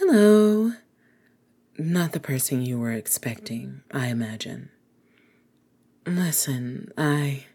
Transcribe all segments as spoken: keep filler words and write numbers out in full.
Hello. Not the person you were expecting, I imagine. Listen, I...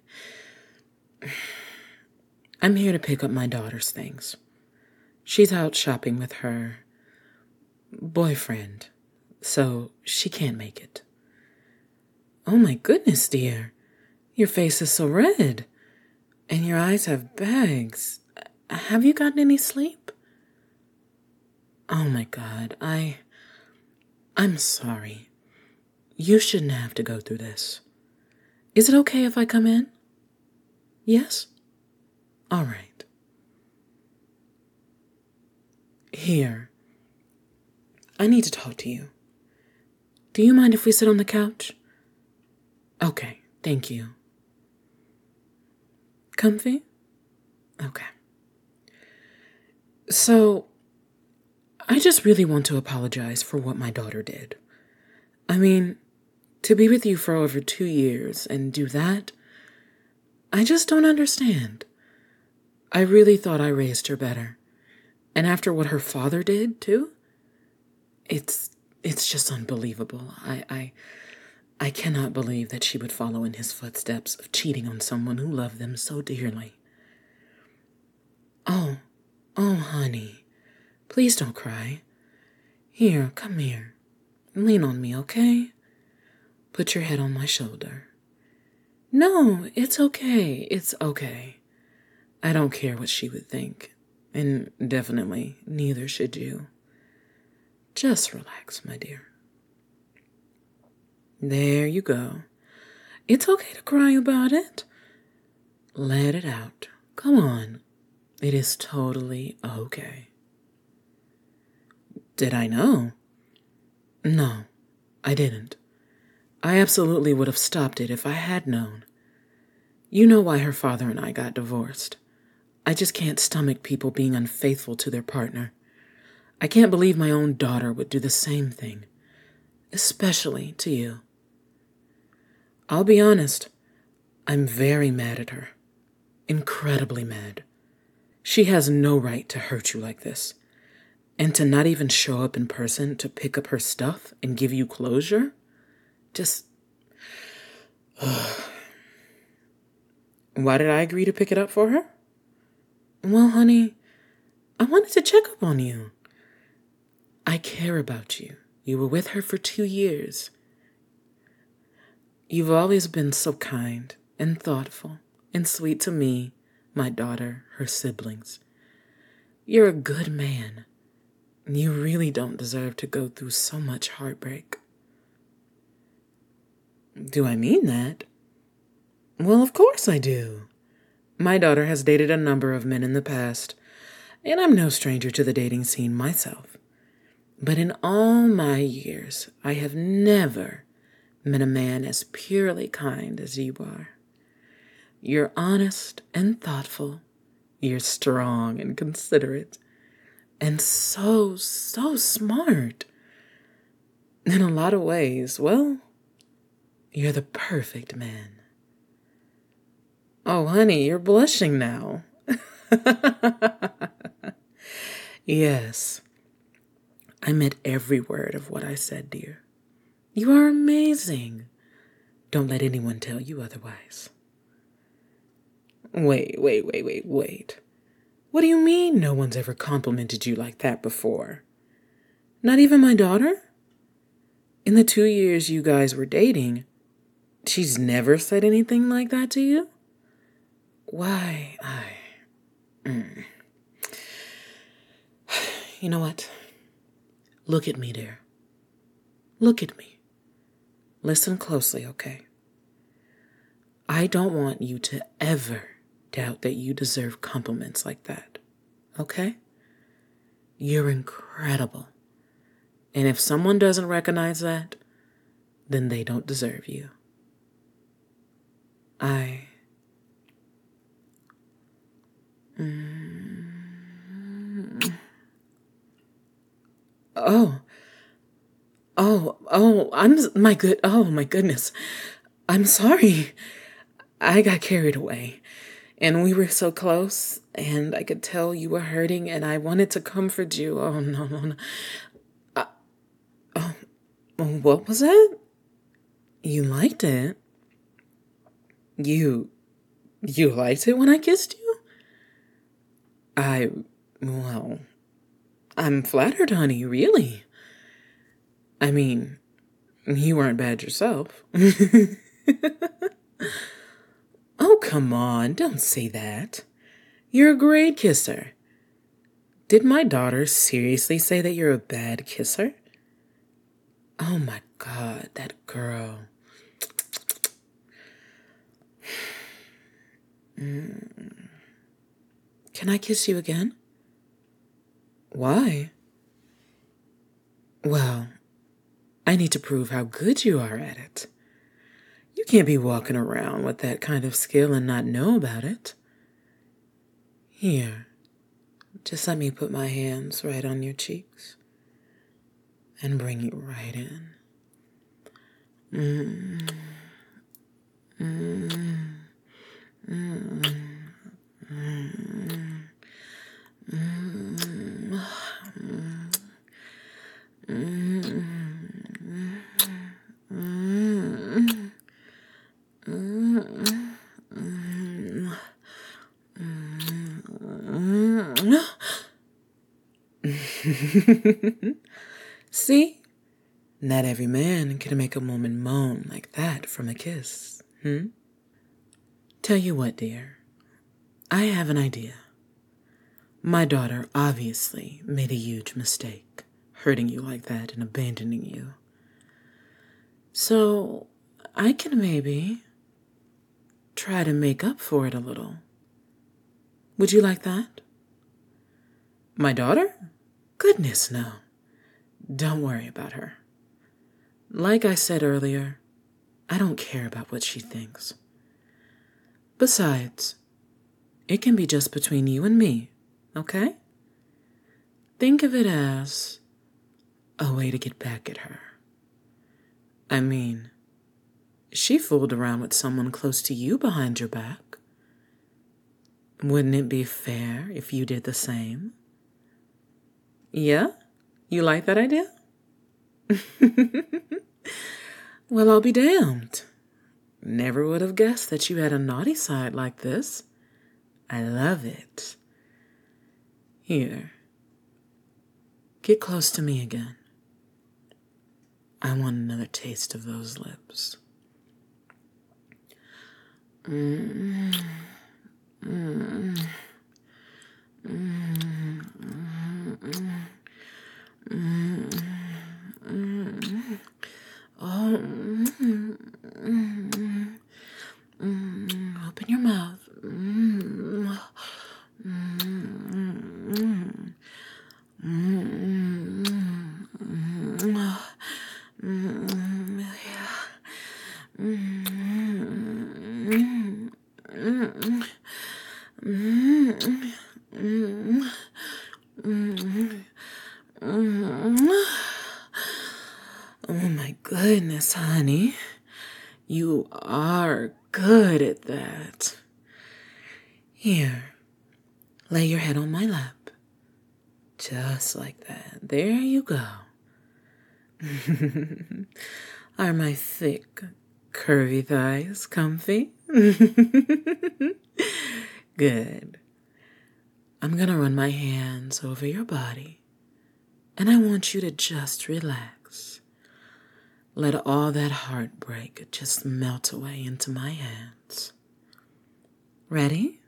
I'm here to pick up my daughter's things. She's out shopping with her boyfriend, so she can't make it. Oh my goodness, dear. Your face is so red, and your eyes have bags. Have you gotten any sleep? Oh my God, I... I'm sorry. You shouldn't have to go through this. Is it okay if I come in? Yes? All right. Here. I need to talk to you. Do you mind if we sit on the couch? Okay, thank you. Comfy? Okay. So, I just really want to apologize for what my daughter did. I mean, to be with you for over two years and do that, I just don't understand. I really thought I raised her better. And after what her father did, too, it's it's just unbelievable. I, I, I cannot believe that she would follow in his footsteps of cheating on someone who loved them so dearly. Oh, oh, honey. Please don't cry. Here, come here. Lean on me, okay? Put your head on my shoulder. No, it's okay. It's okay. I don't care what she would think. And definitely, neither should you. Just relax, my dear. There you go. It's okay to cry about it. Let it out. Come on. It is totally okay. Did I know? No, I didn't. I absolutely would have stopped it if I had known. You know why her father and I got divorced. I just can't stomach people being unfaithful to their partner. I can't believe my own daughter would do the same thing, especially to you. I'll be honest, I'm very mad at her. Incredibly mad. She has no right to hurt you like this. And to not even show up in person to pick up her stuff and give you closure? Just... Ugh. Why did I agree to pick it up for her? Well, honey, I wanted to check up on you. I care about you. You were with her for two years. You've always been so kind and thoughtful and sweet to me, my daughter, her siblings. You're a good man. You really don't deserve to go through so much heartbreak. Do I mean that? Well, of course I do. My daughter has dated a number of men in the past, and I'm no stranger to the dating scene myself. But in all my years, I have never met a man as purely kind as you are. You're honest and thoughtful. You're strong and considerate. And so, so smart. In a lot of ways, well, you're the perfect man. Oh, honey, you're blushing now. Yes, I meant every word of what I said, dear. You are amazing. Don't let anyone tell you otherwise. Wait, wait, wait, wait, wait. What do you mean no one's ever complimented you like that before? Not even my daughter? In the two years you guys were dating, she's never said anything like that to you? Why, I... Mm. You know what? Look at me, dear. Look at me. Listen closely, okay? I don't want you to ever doubt that you deserve compliments like that, okay? You're incredible. And if someone doesn't recognize that, then they don't deserve you. I... Mm, oh. Oh, oh, I'm... My good... Oh, my goodness. I'm sorry. I got carried away. And we were so close, and I could tell you were hurting, and I wanted to comfort you. Oh, no, no, no. What was that? You liked it? You. You liked it when I kissed you? I. Well, I'm flattered, honey, really. I mean, you weren't bad yourself. Oh, come on, don't say that. You're a great kisser. Did my daughter seriously say that you're a bad kisser? Oh my God, that girl. Mm. Can I kiss you again? Why? Well, I need to prove how good you are at it. You can't be walking around with that kind of skill and not know about it. Here, just let me put my hands right on your cheeks and bring you right in. Mm. Mm. Mm. Mm. Mm. See? Not every man can make a woman moan like that from a kiss, hmm? Tell you what, dear. I have an idea. My daughter obviously made a huge mistake, hurting you like that and abandoning you. So, I can maybe try to make up for it a little. Would you like that? My daughter? Goodness, no. Don't worry about her. Like I said earlier, I don't care about what she thinks. Besides, it can be just between you and me, okay? Think of it as a way to get back at her. I mean, she fooled around with someone close to you behind your back. Wouldn't it be fair if you did the same? Yeah? You like that idea? Well, I'll be damned. Never would have guessed that you had a naughty side like this. I love it. Here. Get close to me again. I want another taste of those lips. Mm. Mm. Mm. Mm. Mm. Mm. Oh. Mm. Mm. Mm. Open your mouth. Mm. Mm. Mm. Mm. Mm. Yeah. Mm. Mm. Mm. Mm. Mm. Mm. Oh my goodness, honey. You are good at that. Here, lay your head on my lap. Just like that. There you go. Are my thick, curvy thighs comfy? Good. I'm gonna run my hands over your body, and I want you to just relax. Let all that heartbreak just melt away into my hands. Ready?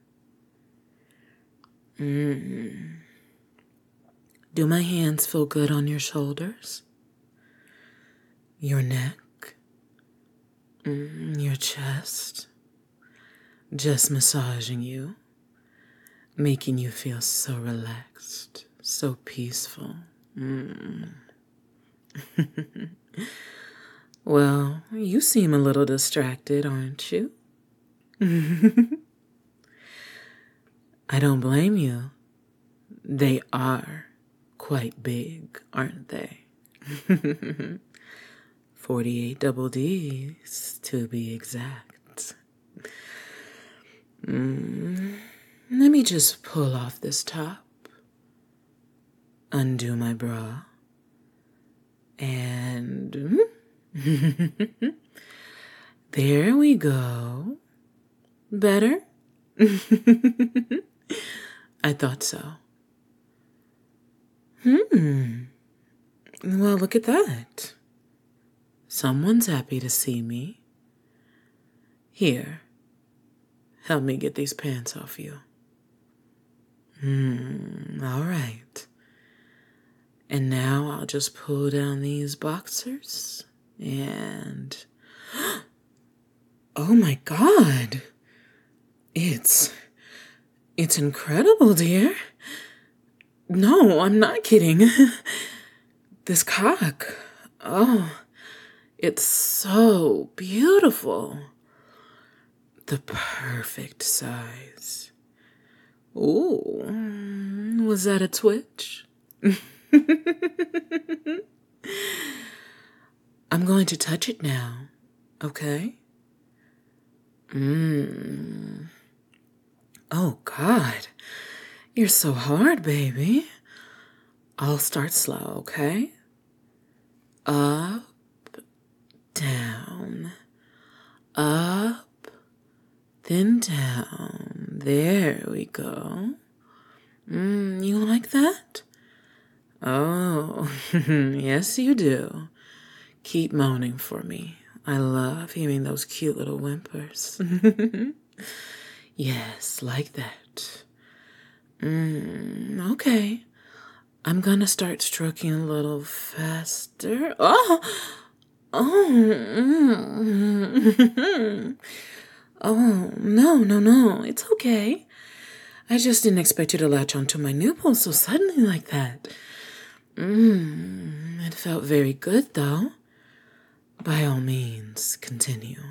Mm. Do my hands feel good on your shoulders? Your neck? Mm, your chest? Just massaging you, making you feel so relaxed, so peaceful. Mm. Well, you seem a little distracted, aren't you? I don't blame you. They are quite big, aren't they? forty-eight double D's, to be exact. Mm. Let me just pull off this top, undo my bra, And there we go. Better? I thought so. Hmm. Well, look at that. Someone's happy to see me. Here, help me get these pants off you. Hmm, all right. And now I'll just pull down these boxers and... Oh my God. It's... It's incredible, dear. No, I'm not kidding. This cock. Oh, it's so beautiful. The perfect size. Ooh, was that a twitch? I'm going to touch it now, okay? Mmm. Oh, God. You're so hard, baby. I'll start slow, okay? Up, down, up, then down. There we go. Mm, you like that? Oh, yes you do. Keep moaning for me. I love hearing those cute little whimpers. Yes, like that. Mm, okay. I'm gonna start stroking a little faster. Oh! Oh! Mm. Oh, no, no, no. It's okay. I just didn't expect you to latch onto my nipples so suddenly like that. Mmm, it felt very good, though. By all means, continue.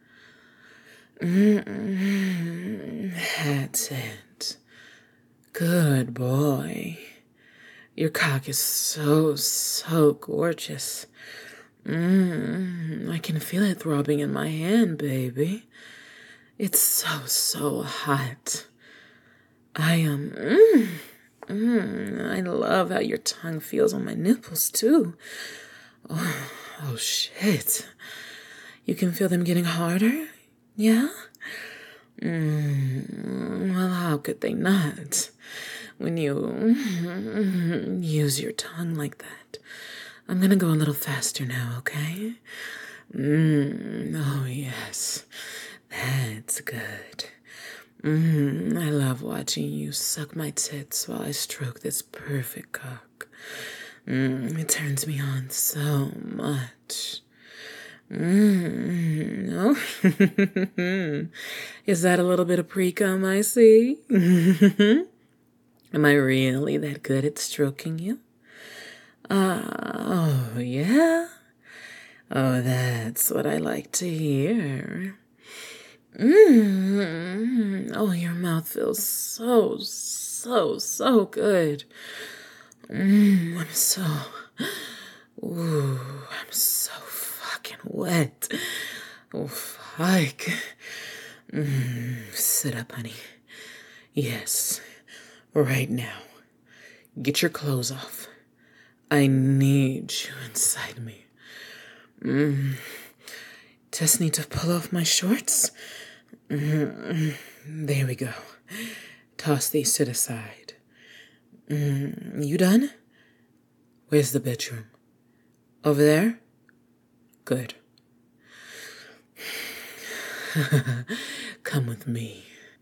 Mm-mm, that's it. Good boy. Your cock is so, so gorgeous. Mmm, I can feel it throbbing in my hand, baby. It's so, so hot. I am, um, mm, mm, I love how your tongue feels on my nipples, too. Oh, oh, shit. You can feel them getting harder? Yeah? Mm, well, how could they not? When you mm, use your tongue like that. I'm gonna go a little faster now, okay? Mm, oh, yes. That's good. Mm, I love watching you suck my tits while I stroke this perfect cock. Mm, it turns me on so much. Mm, oh. Is that a little bit of pre-cum I see? Am I really that good at stroking you? Uh, oh, yeah? Oh, that's what I like to hear. Mm. Oh, your mouth feels so, so, so good. Mm, I'm so, ooh, I'm so fucking wet. Oh, fuck. Mm, sit up, honey. Yes, right now. Get your clothes off. I need you inside me. Mm. Just need to pull off my shorts. Mm. There we go. Toss these to the side. Mm. You done? Where's the bedroom? Over there? Good. Come with me.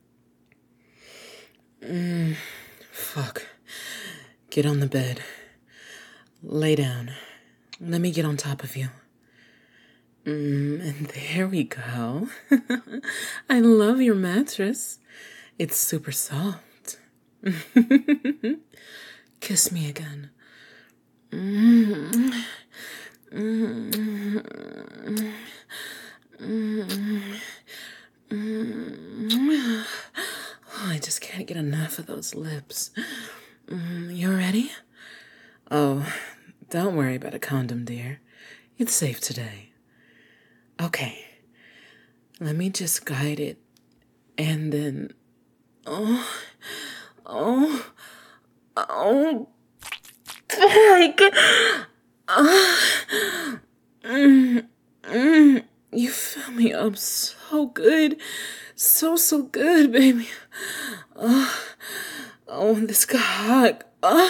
Mm. Fuck. Get on the bed. Lay down. Let me get on top of you. Mm, and there we go. I love your mattress. It's super soft. Kiss me again. Mm. Mm. Mm. Mm. Oh, I just can't get enough of those lips. Mm. You ready? Oh, don't worry about a condom, dear. It's safe today. Okay, let me just guide it, and then, oh, oh, oh, fuck. Uh, mm, mm, you fill me up so good. So, so good, baby. Uh, oh, this cock uh,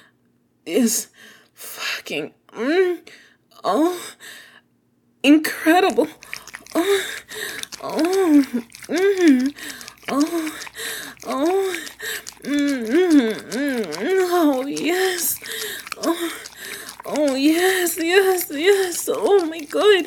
is fucking, mm, oh, incredible. Oh, oh, mm, oh, oh, mm, mm, mm, oh, yes. Oh, oh, yes, yes, yes. Oh, my God.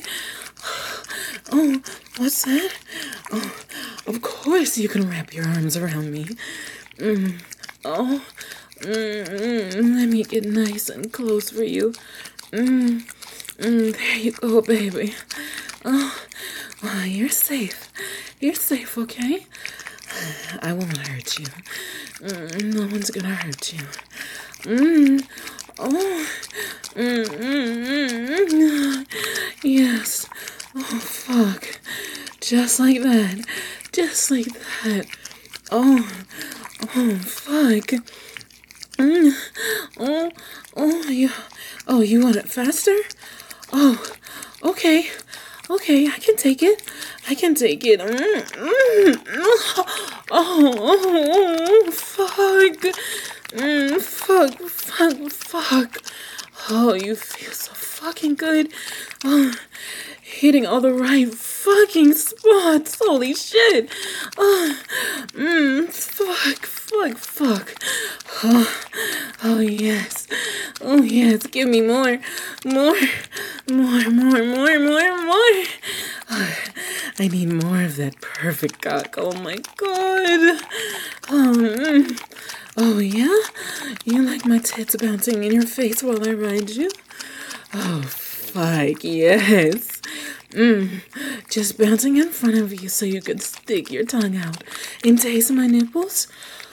Oh, what's that? Oh, of course you can wrap your arms around me. Mm, oh, mm, mm, let me get nice and close for you. Mm, mm, there you go, baby. Oh, oh, you're safe. You're safe, okay? I won't hurt you. Mm, no one's gonna hurt you. Mm, oh, mm, mm, mm, mm. Yes. Oh, fuck. Just like that. Just like that. Oh, oh, fuck. Mm. Oh, oh, you, oh, you want it faster? Oh, okay. Okay, I can take it. I can take it. Mm, mm, mm. Oh, oh, oh, fuck. Mm, fuck, fuck, fuck. Oh, you feel so fucking good. Oh, hitting all the right fucking spots. Holy shit. Oh, mm, fuck, fuck, fuck. Oh, oh, yes. Oh, yes. Give me more. More. More, more, more, more, more. Oh, I need more of that perfect cock. Oh, my God. Oh, mm. Oh, yeah? You like my tits bouncing in your face while I ride you? Oh, fuck, yes. Mm, just bouncing in front of you so you could stick your tongue out and taste my nipples?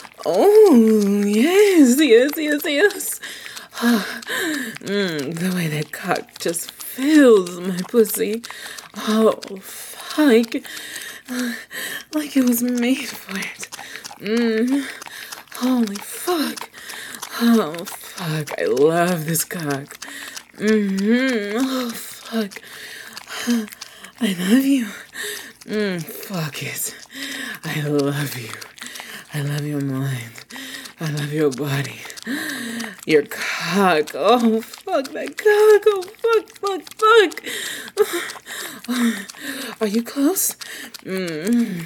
Oh, yes, yes, yes, yes. Oh, mm, the way that cock just fills my pussy. Oh, fuck. Uh, like it was made for it. Mm. Holy fuck. Oh, fuck. I love this cock. Mm-hmm. Oh, fuck. I love you. Mm, fuck it. I love you. I love your mind. I love your body. Your cock. Oh, fuck that cock. Oh, fuck, fuck, fuck. Oh, are you close? Mm.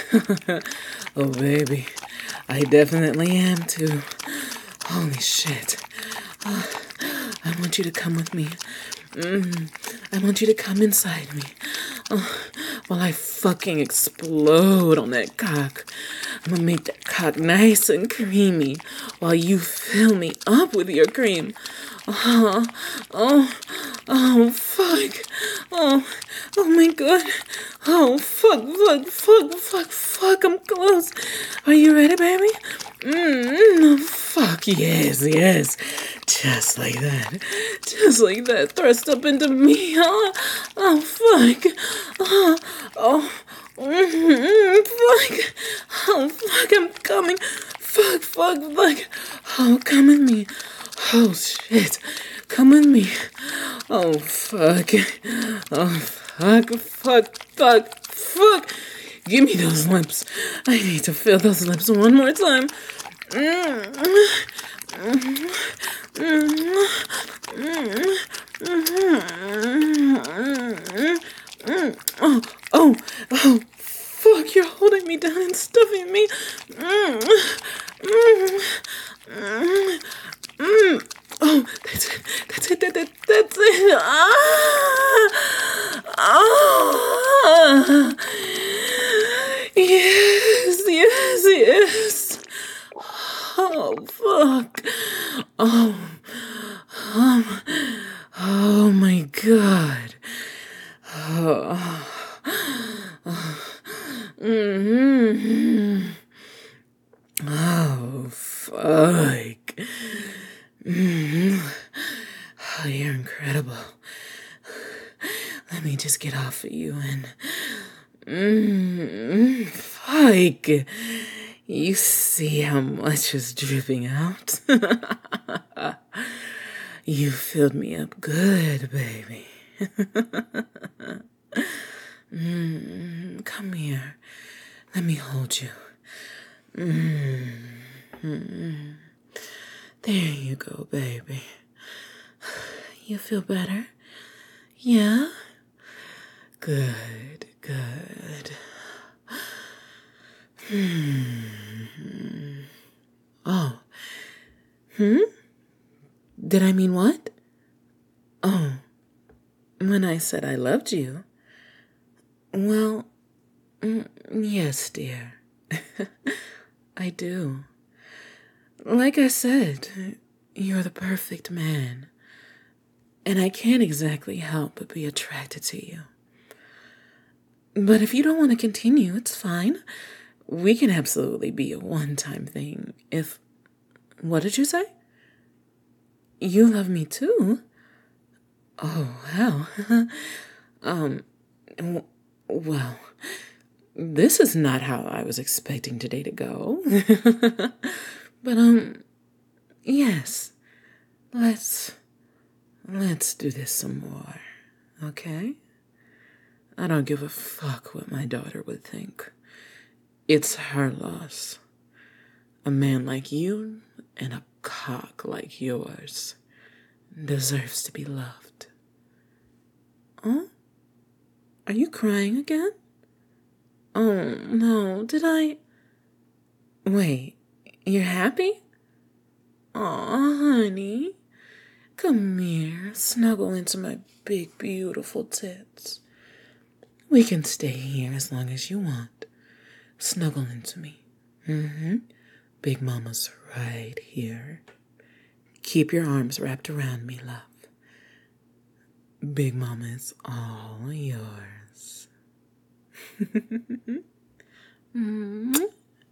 Oh, baby. I definitely am too. Holy shit. Oh, I want you to come with me. Mm, I want you to come inside me. Oh, while I fucking explode on that cock. I'm gonna make that cock nice and creamy while you fill me up with your cream. Oh, oh, oh, fuck. Oh, oh my God. Oh, fuck, fuck, fuck, fuck, fuck. I'm close. Are you ready, baby? Mm, fuck, yes, yes. Just like that. Just like that. Thrust up into me. Oh, oh fuck. Oh, oh. Mm-hmm, fuck. Oh, fuck, I'm coming. Fuck, fuck, fuck. Oh, come with me. Oh, shit. Come with me. Oh, fuck. Oh, fuck, fuck, fuck, fuck. Give me those lips. I need to feel those lips one more time. Mm-hmm. Mm-hmm. Mm-hmm. Oh, oh, oh, fuck, you're holding me down and stuffing me. Mm, mm, mm, mm. Oh, that's it, that's it, that, that, that's it. Ah, ah. Yes, yes, yes. Oh, fuck. Oh, um, oh my God. Oh, oh, mm-hmm. Oh, fuck. Mm-hmm. Oh, you're incredible. Let me just get off of you and... Mm, fuck. You see how much is dripping out? You filled me up good, baby. mm, come here. Let me hold you. Mm-hmm. There you go, baby. You feel better? Yeah? Good, good. Hmm. Oh. Hmm? Did I mean what? Oh. When I said I loved you. Well, mm, yes, dear. I do. Like I said, you're the perfect man. And I can't exactly help but be attracted to you. But if you don't want to continue, it's fine. We can absolutely be a one-time thing. If... What did you say? You love me too? Oh, hell. um, w- well, this is not how I was expecting today to go. But, um, yes. Let's... Let's do this some more, okay? I don't give a fuck what my daughter would think. It's her loss. A man like you and a cock like yours deserves to be loved. Oh? Are you crying again? Oh, no. Did I... Wait. You're happy? Aw, honey. Come here. Snuggle into my big, beautiful tits. We can stay here as long as you want. Snuggle into me. Mm-hmm. Big Mama's right here. Keep your arms wrapped around me, love. Big Mama is all yours. mm-hmm.